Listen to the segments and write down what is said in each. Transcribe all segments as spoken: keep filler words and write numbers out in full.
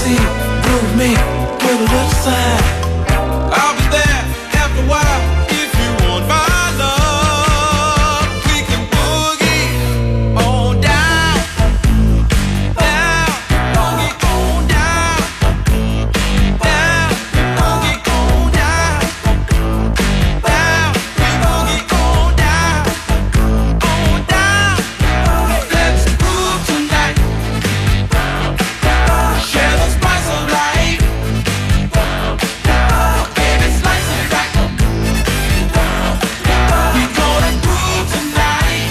see, groove me, give a little sign. I'll be there after a while if you want my love. We can boogie on down, down, boogie on down, down, boogie on down, down, we boogie on down, on down. Let's groove tonight. Share the spice of life. Baby, slice it right. We gonna groove tonight.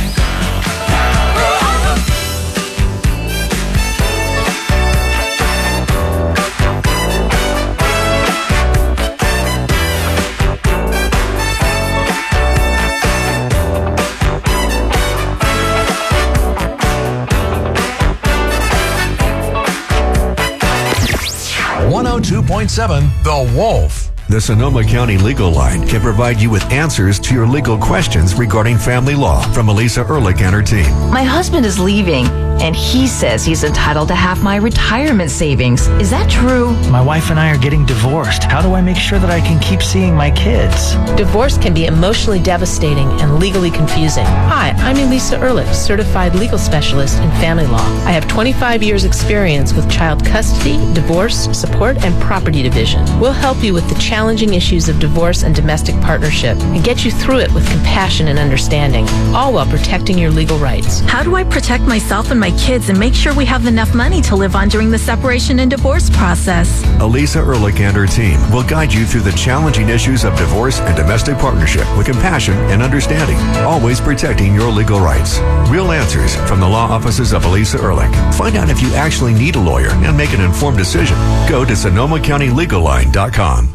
one oh two point seven The Wolf. The Sonoma County Legal Line can provide you with answers to your legal questions regarding family law from Elisa Ehrlich and her team. My husband is leaving, and he says he's entitled to half my retirement savings. Is that true? My wife and I are getting divorced. How do I make sure that I can keep seeing my kids? Divorce can be emotionally devastating and legally confusing. Hi, I'm Elisa Ehrlich, certified legal specialist in family law. I have twenty-five years experience with child custody, divorce, support, and property division. We'll help you with the challenging issues of divorce and domestic partnership and get you through it with compassion and understanding, all while protecting your legal rights. How do I protect myself and my kids and make sure we have enough money to live on during the separation and divorce process? Elisa Ehrlich and her team will guide you through the challenging issues of divorce and domestic partnership with compassion and understanding, always protecting your legal rights. Real answers from the law offices of Elisa Ehrlich. Find out if you actually need a lawyer and make an informed decision. Go to Sonoma County Legal Line dot com.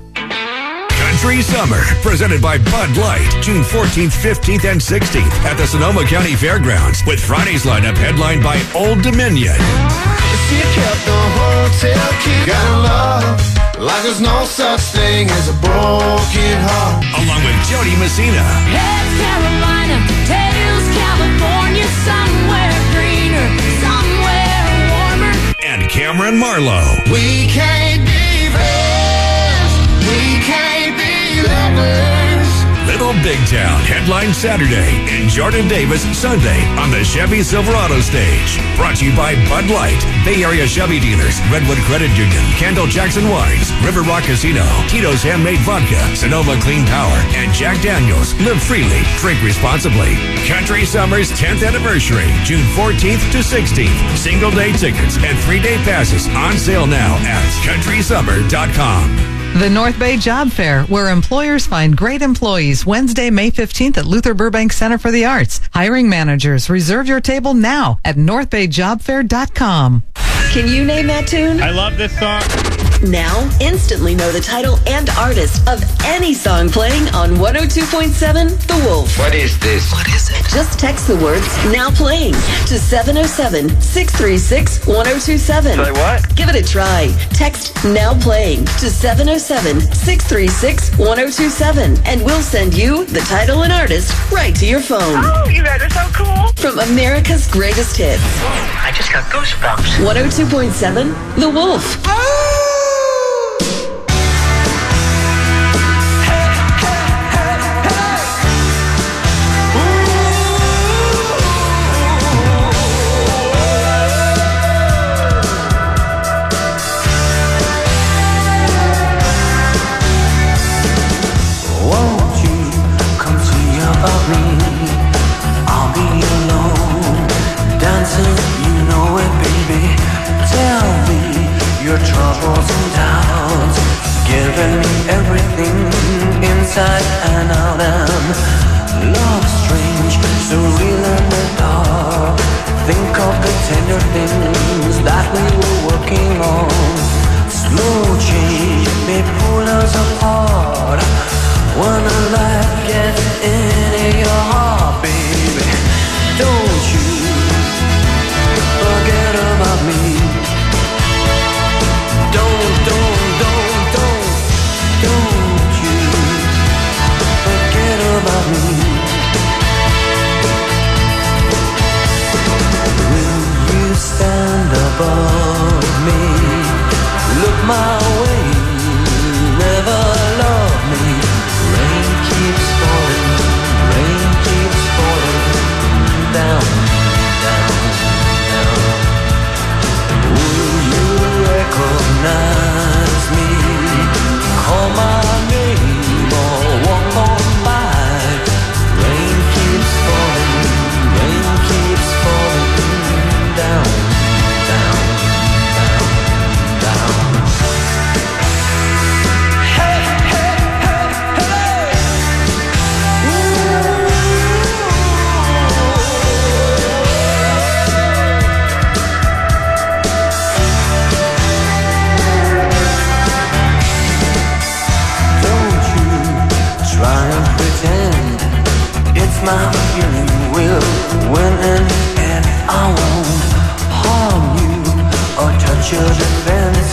Country Summer, presented by Bud Light, June fourteenth, fifteenth, and sixteenth at the Sonoma County Fairgrounds, with Friday's lineup headlined by Old Dominion. See, you kept the hotel key. Gotta love like there's no such thing as a broken heart. Along with Jody Messina. Heads Carolina, tails California, somewhere greener, somewhere warmer. And Cameron Marlowe. We can't be friends. We can't be lovers. Little Big Town, headline Saturday, and Jordan Davis Sunday on the Chevy Silverado stage. Brought to you by Bud Light, Bay Area Chevy dealers, Redwood Credit Union, Kendall Jackson Wines, River Rock Casino, Tito's Handmade Vodka, Sonoma Clean Power, and Jack Daniels. Live freely, drink responsibly. Country Summer's tenth anniversary, June fourteenth to sixteenth. Single day tickets and three day passes on sale now at country summer dot com. The North Bay Job Fair, where employers find great employees, Wednesday, May fifteenth at Luther Burbank Center for the Arts. Hiring managers, reserve your table now at north bay job fair dot com. Can you name that tune? I love this song. Now, instantly know the title and artist of any song playing on one oh two point seven The Wolf. What is this? What is it? Just text the words "now playing" to seven oh seven, six three six, one oh two seven. Say what? Give it a try. Text "now playing" to seven oh seven, six three six, one oh two seven, and we'll send you the title and artist right to your phone. Oh, you guys are so cool. From America's greatest hits. I just got goosebumps. one oh two point seven The Wolf. Troubles and doubts, giving me everything inside and out, and love strange, so real in the dark. Think of the tender things that we were working on. Slow change may pull us apart when a life gets into your heart, baby. Don't you forget about me. Don't, don't, don't, don't, don't you forget about me.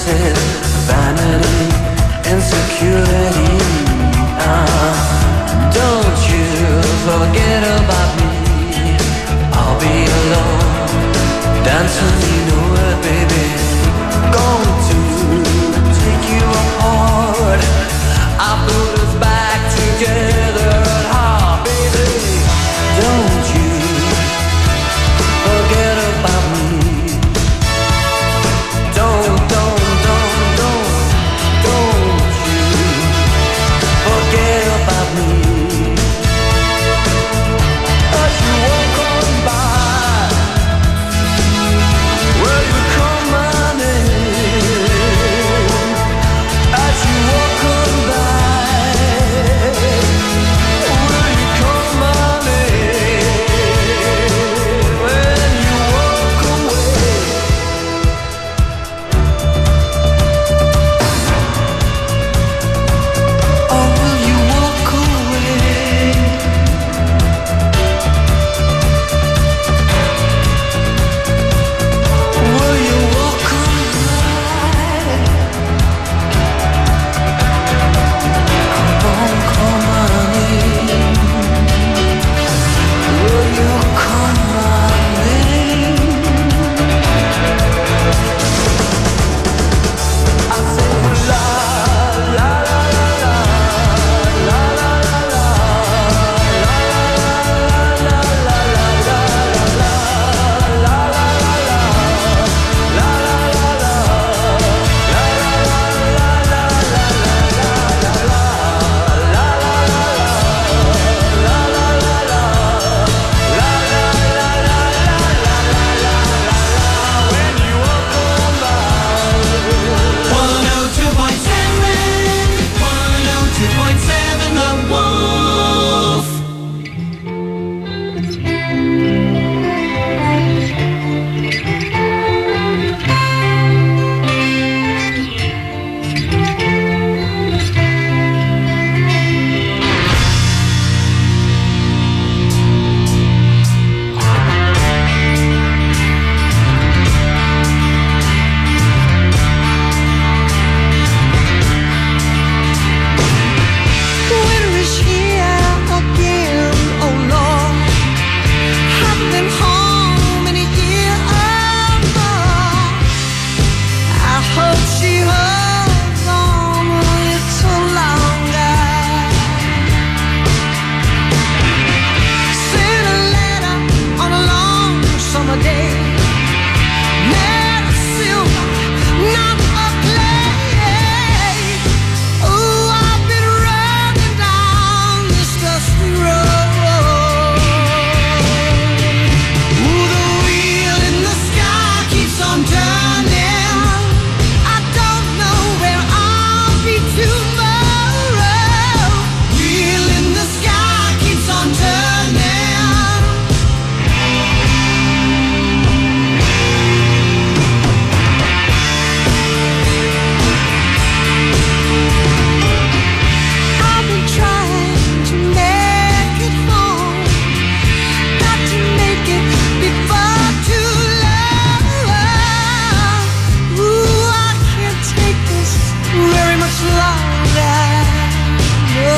wasted vanity, insecurity. Ah, don't you forget about me. I'll be alone, dancing, you know it, baby. Going to take you apart. I put us back together. Ah, baby, don't you forget about me. Don't, don't, don't, don't, don't you forget about me. As you walk on by, will you call my name? As you walk on by, will you call my name? When you walk away, or will you walk away? Will you walk away? Come on, call my name. Will you call my name? I say la la la la la la la la one oh two point seven, one oh two point seven, The Wolf. Winter is here again, oh Lord. Haven't been home in a year or more. I hope she holds on a little longer. Sent a letter on a long summer day. Made of silver, not of clay. Oh, I've been running down this dusty road. Ooh, the wheel in the sky keeps on turning. I don't know where I'll be tomorrow. Wheel in the sky keeps on turning. I've been trying to make it home. Got to make it before too long. Ooh, I can't take this very much longer. No.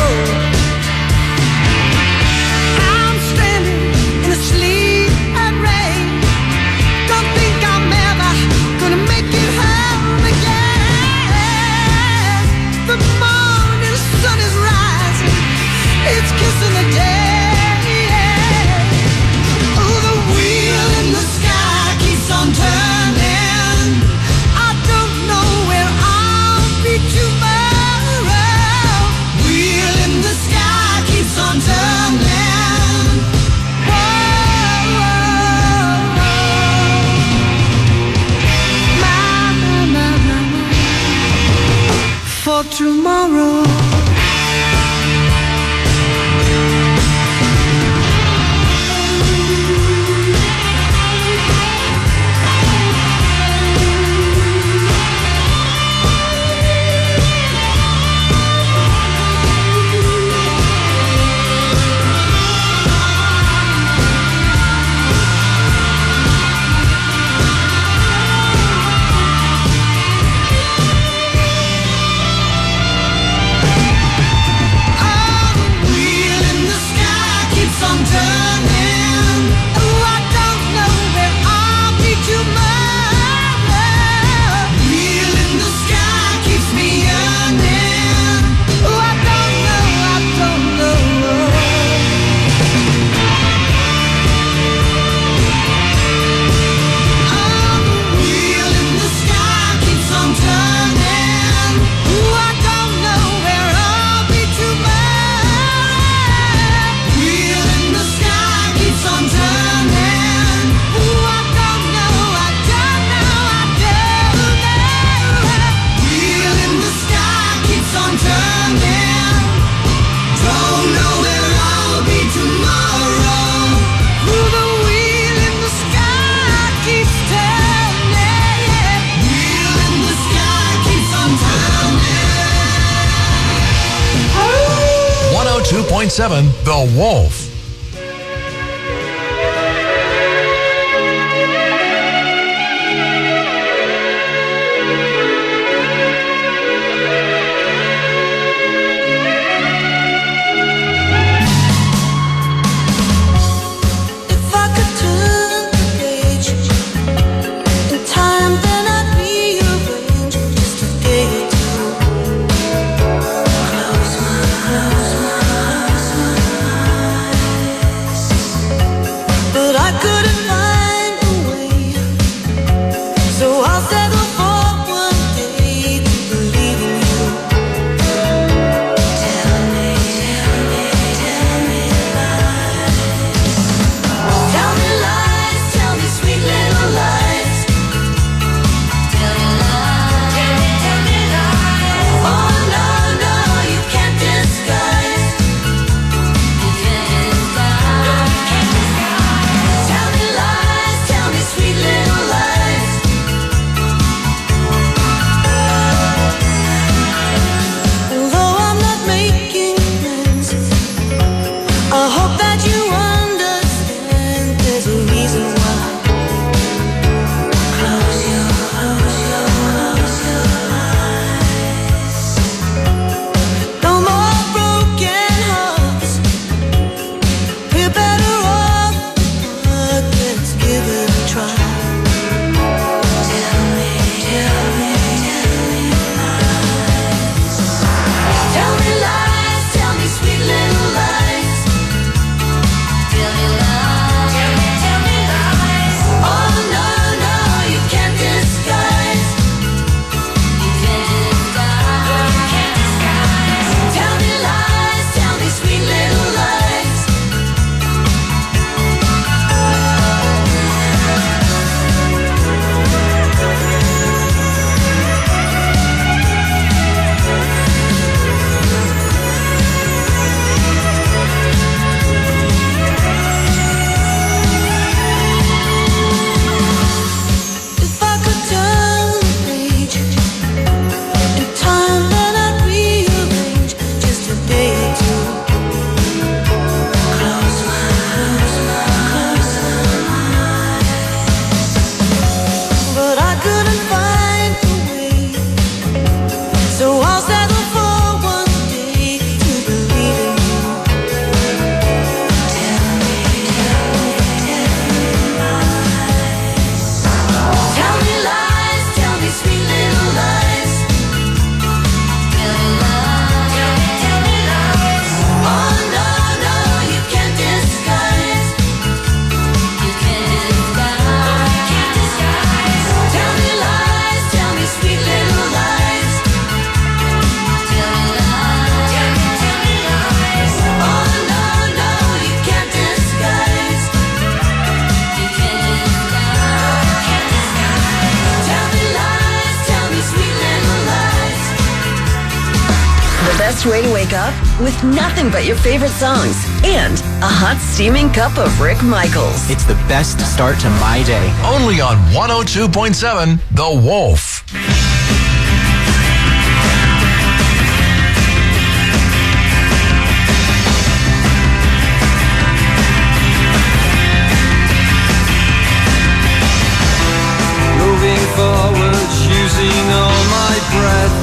I'm standing in the sleet and rain. Don't think I'm ever gonna make it home again. The morning sun is rising, it's kissing the day. Oh, the wheel in the sky keeps on turning. I don't know where I'll be tomorrow. Wheel in the sky keeps on turning. Whoa, whoa, whoa. My, my, my, my, my. For tomorrow. on turning. Ooh, I don't know where I'll be tomorrow. Wheel in the sky keeps on turning. Ooh, I don't know, I don't know, I don't know. Wheel in the sky keeps on turning. Don't know where I'll be tomorrow. Ooh, the wheel in the sky keeps turning. Wheel in the sky keeps on turning. one oh two point seven The Wolf. If I could turn the page in time, then I'd rearrange just a day or two. Close my eyes, close my eyes. But I couldn't find a way, so I'll settle for one day to believe in you. Tell me, tell me, tell me lies. Tell me lies, tell me sweet little lies. Tell me lies, tell me, tell me lies. Oh no, no, you can't disguise. You can't disguise. No, you can't disguise. Tell me lies, tell me sweet little lies. Although I'm not making plans, I hope that you understand there's a reason why. Close your, close your, close your eyes. No more broken hearts. We're better off apart. Let's give it a try. Tell me, tell me, tell me lies. Tell me lies, tell me sweet little lies. Tell me lies, tell me, tell me lies. Oh no, no, you can't disguise. You can't disguise. No, you can't disguise. Tell me lies, tell me sweet little lies. If I could turn the page in time, then I'd rearrange just a day or two. Close my eyes, close my eyes. But I couldn't find a way, so I'll settle for one day to believe in you. Tell me, tell me, tell me lies. Tell me lies, tell me sweet little lies. Tell me lies, tell me, tell me lies. Oh no, no, you can't disguise. You can't disguise. You can't disguise. Tell me lies, tell me sweet little lies. Tell me lies, tell me, tell me lies. Oh no, no, you can't disguise. You can't disguise. You can't disguise. Tell me lies, tell me sweet little lies. The best way to wake up? With nothing but your favorite songs and a hot steaming cup of Rick Michaels. It's the best start to my day. Only on one oh two point seven The Wolf. Moving forward, using all my breath.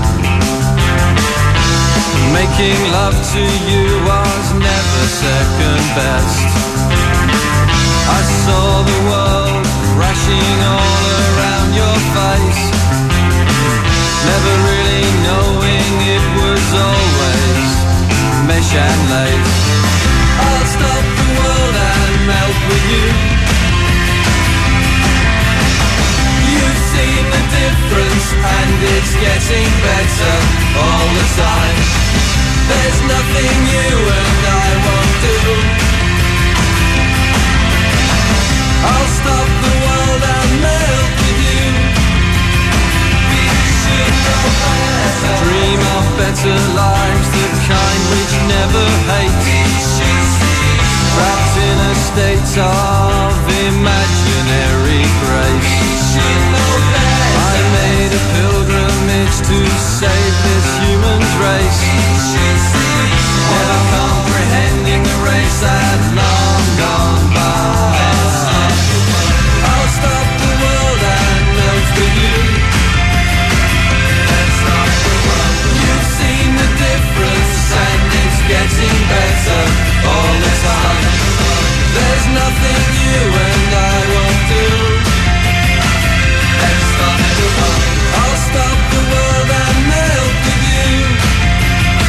Making love to you was never second best. I saw the world crashing all around your face, never really knowing it was always mesh and lace. I'll stop the world and melt with you. You've seen the difference and getting better all the time. There's nothing you and I won't do. I'll stop the world and melt with you. We should know better. Dream of better lives, the kind which never hate. We should see. Trapped in a state of imaginary grace. We should know better. I made a pilgrimage to save this human race. We should see. Never comprehending the race that long gone by. I'll stop the world and melt with you. Let's stop the world. You've seen the difference and it's getting better all the time. There's nothing you and I won't do. Let's stop the world. I'll stop the world and melt with you.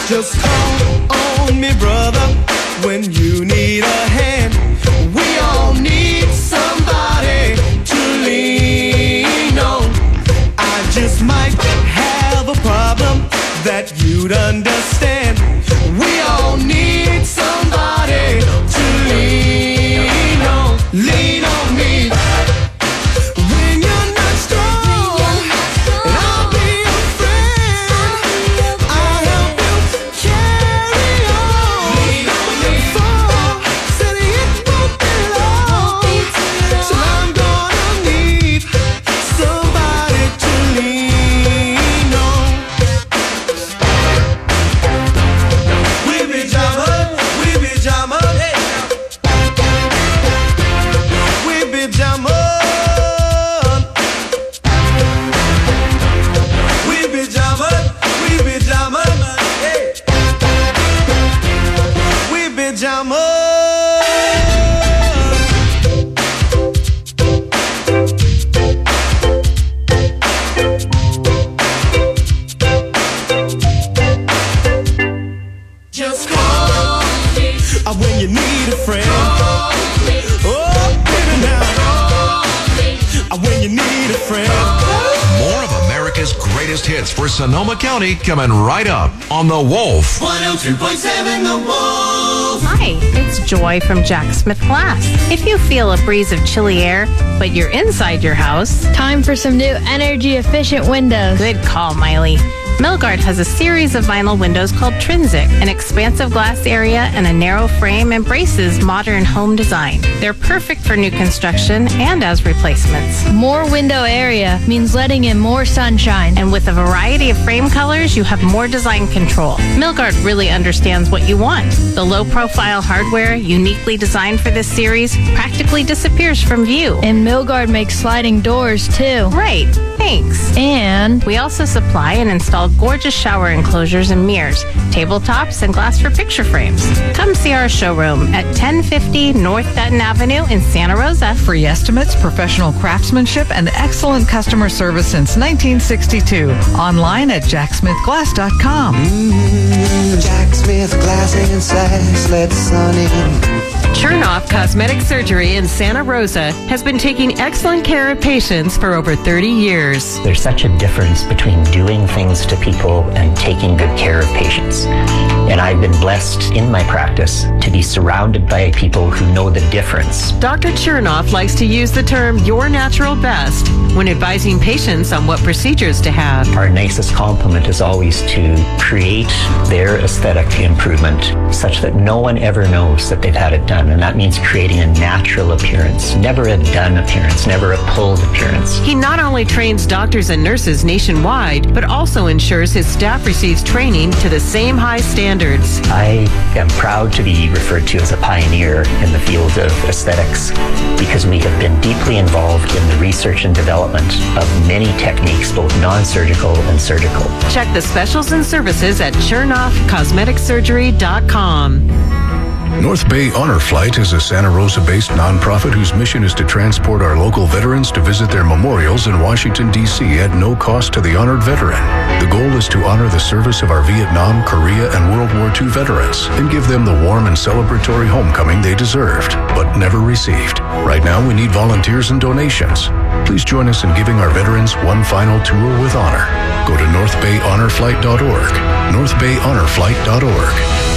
Just call on me, brother, when you need a hand. We all need somebody to lean on. I just might have a problem that you'd understand. We all need somebody to lean on. Lean on me. When you're not strong, and I'll be your friend. I'll help you carry on. Lean on me. For said it won't be long, so I'm gonna need somebody to lean on. We be jamming, we be jamming, hey. We be jamming. We be jamming, we be jamming, hey. We be jamming. Just call me uh, when you need a friend. Call me. Oh, baby, now. Call me uh, when you need a friend. More of America's greatest hits for Sonoma County coming right up on The Wolf. one oh two point seven The Wolf. Hi, it's Joy from Jack Smith Glass. If you feel a breeze of chilly air, but you're inside your house, time for some new energy-efficient windows. Good call, Miley. Milgard has a series of vinyl windows called Trinsic. An expansive glass area and a narrow frame embraces modern home design. They're perfect for new construction and as replacements. More window area means letting in more sunshine. And with a variety of frame colors, you have more design control. Milgard really understands what you want. The low-profile hardware, uniquely designed for this series, practically disappears from view. And Milgard makes sliding doors, too. Right. Thanks. And we also supply and install gorgeous shower enclosures and mirrors, tabletops, and glass for picture frames. Come see our showroom at ten fifty North Dutton Avenue in Santa Rosa. Free estimates, professional craftsmanship, and excellent customer service since nineteen sixty-two. Online at jack smith glass dot com. Mm, Jack Smith Glass and Sass, let the sun in. Chernoff Cosmetic Surgery in Santa Rosa has been taking excellent care of patients for over thirty years. There's such a difference between doing things to people and taking good care of patients. And I've been blessed in my practice to be surrounded by people who know the difference. Doctor Chernoff likes to use the term your natural best when advising patients on what procedures to have. Our nicest compliment is always to create their aesthetic improvement such that no one ever knows that they've had it done. And that means creating a natural appearance, never a done appearance, never a pulled appearance. He not only trains doctors and nurses nationwide, but also ensures his staff receives training to the same high standards. I am proud to be referred to as a pioneer in the field of aesthetics because we have been deeply involved in the research and development of many techniques, both non-surgical and surgical. Check the specials and services at chernoff cosmetic surgery dot com. North Bay Honor Flight is a Santa Rosa-based nonprofit whose mission is to transport our local veterans to visit their memorials in Washington, D C at no cost to the honored veteran. The goal is to honor the service of our Vietnam, Korea, and World War Two veterans and give them the warm and celebratory homecoming they deserved, but never received. Right now, we need volunteers and donations. Please join us in giving our veterans one final tour with honor. Go to north bay honor flight dot org, north bay honor flight dot org.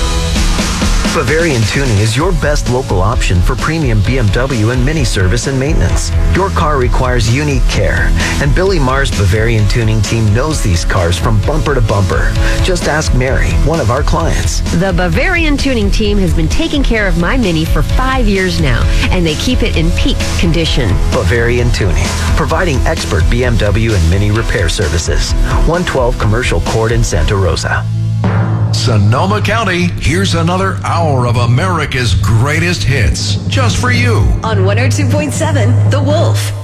Bavarian Tuning is your best local option for premium B M W and Mini service and maintenance. Your car requires unique care, and Billy Marr's Bavarian Tuning team knows these cars from bumper to bumper. Just ask Mary, one of our clients. The Bavarian Tuning team has been taking care of my Mini for five years now, and they keep it in peak condition. Bavarian Tuning, providing expert B M W and Mini repair services. one twelve Commercial Court in Santa Rosa. Sonoma County, here's another hour of America's greatest hits, just for you. On one oh two point seven, The Wolf.